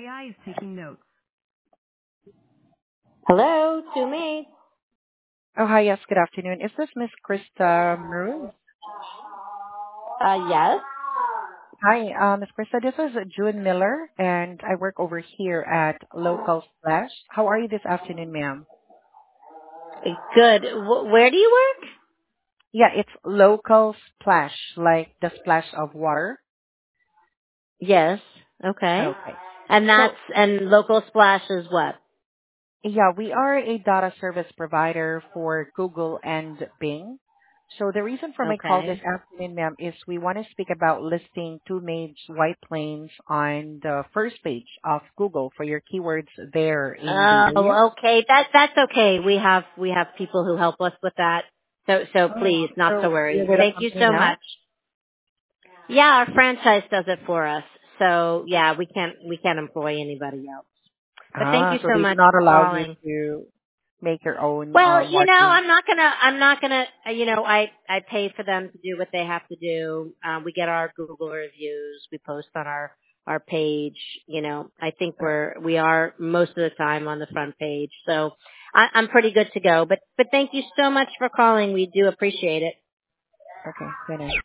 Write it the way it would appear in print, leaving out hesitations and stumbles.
AI is taking notes. Hello, to me. Oh, hi. Yes, good afternoon. Is this Miss Krista Maroon? Yes. Hi, Miss Krista. This is June Miller, and I work over here at Local Splash. How are you this afternoon, ma'am? Good. Where do you work? Yeah, it's Local Splash, like the splash of water. Yes. Okay. Okay. So, And local splash is what? yeah, we are a data service provider for Google and Bing. So the reason for my call this Okay. afternoon, ma'am, is we want to speak about listing two maids white plains on the first page of Google for your keywords there in the area. Oh, okay. That's okay. We have people who help us with that. So Oh, please, not to so you're worry. with a Thank you company so now? much. Yeah, our franchise does it for us. So yeah, we can't employ anybody else. But thank Ah, you so so they do much not for allow you calling. to make your own Well, marketing. I'm not gonna, I pay for them to do what they have to do. We get our Google reviews. We post on our page. I think we are most of the time on the front page. So I'm pretty good to go. But thank you so much for calling. We do appreciate it. Okay, finish.